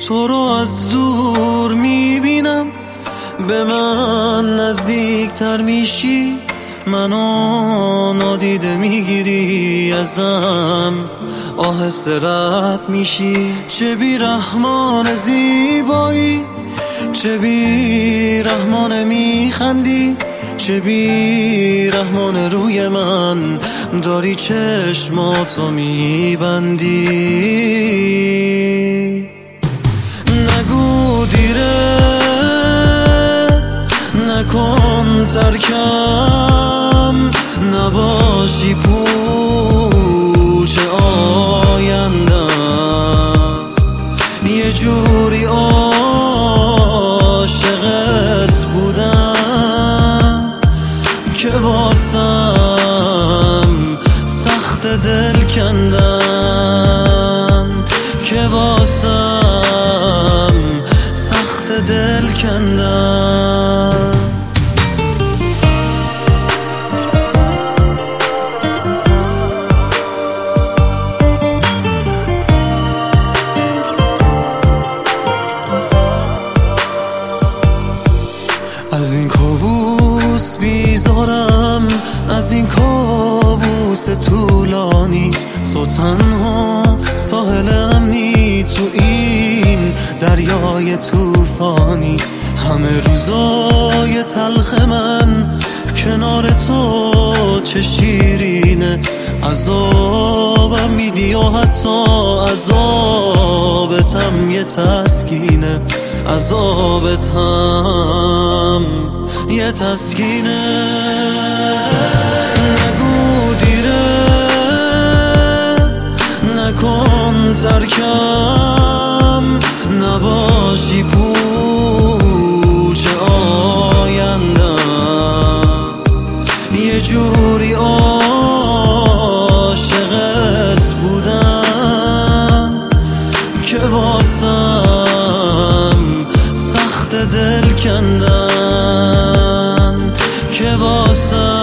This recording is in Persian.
تو رو از دور میبینم، به من نزدیکتر میشی، منو نادیده میگیری، ازم آهسته رد میشی. چه بیرحمان زیبایی، چه بیرحمان میخندی، چه بیرحمان روی من داری چشماتو میبندی. نگو دیره، نکن ترکم، نباشی پوچ آیندم، یه جوری عاشقت بودم که واسم سخت دل کندم، که واسم سخت دل کندم. از این کابوس بیزارم، از این کابوس طولانی، تو تنها ساحل امنی تو این دریای طوفانی. همه روزای تلخ من کنار تو چه شیرینه، عذابم میدی و حتی عذابتم یه تسکینه، عذابتم یه تسکینه. نگو دیره، نکن ترکم، نباشی پوچ آیندم، یه جوری عاشقت بودم که واسم سخت دل کندم، که واسم